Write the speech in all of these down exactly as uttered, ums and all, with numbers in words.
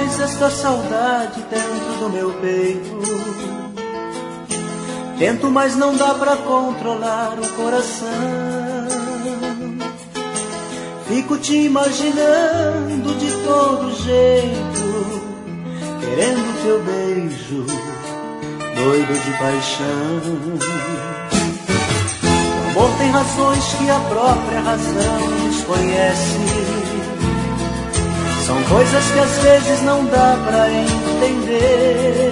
mais esta saudade dentro do meu peito. Tento, mas não dá pra controlar o coração. Fico te imaginando de todo jeito, querendo teu beijo, doido de paixão. O amor tem razões que a própria razão desconhece. São coisas que às vezes não dá pra entender.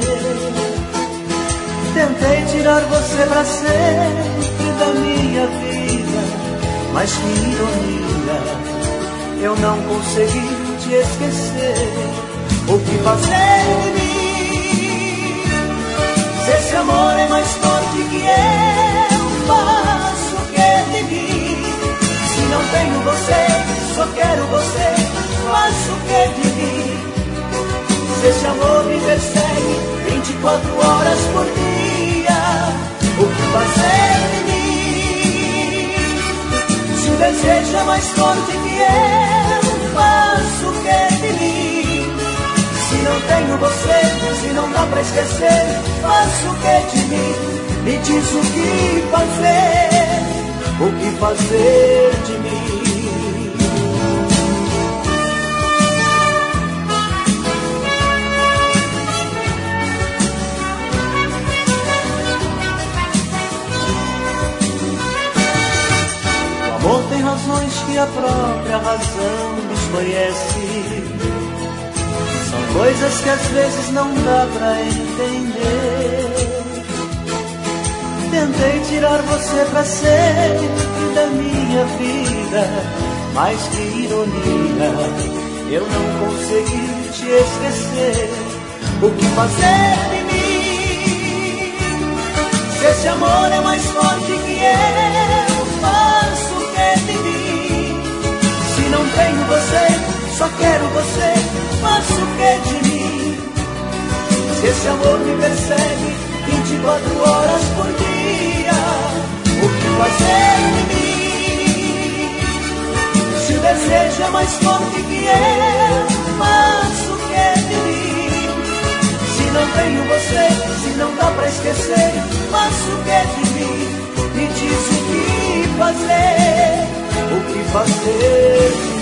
Tentei tirar você pra sempre da minha vida, mas que ironia, eu não consegui te esquecer. O que fazer de mim? Se esse amor é mais forte que eu, faço o que de mim? Se não tenho você, só quero você, faço o que de mim? Se esse amor me persegue vinte e quatro horas por dia, o que fazer de mim? Se o desejo é mais forte que eu, faço o que de mim? Se não tenho você, se não dá pra esquecer, faço o que de mim? Me diz o que fazer, o que fazer de mim? O amor tem razões que a própria razão desconhece. São coisas que às vezes não dá pra entender. Tentei tirar você pra sempre da minha vida, mas que ironia, eu não consegui te esquecer. O que fazer de mim? Se esse amor é mais forte que eu, faço o que de mim? Se não tenho você, só quero você, faço o que de mim? Se esse amor me persegue vinte e quatro horas por dia, o que fazer de mim? Se o desejo é mais forte que eu, faço o que de mim? Se não tenho você, se não dá pra esquecer, faço o que de mim? Me diz o que fazer, o que fazer de mim?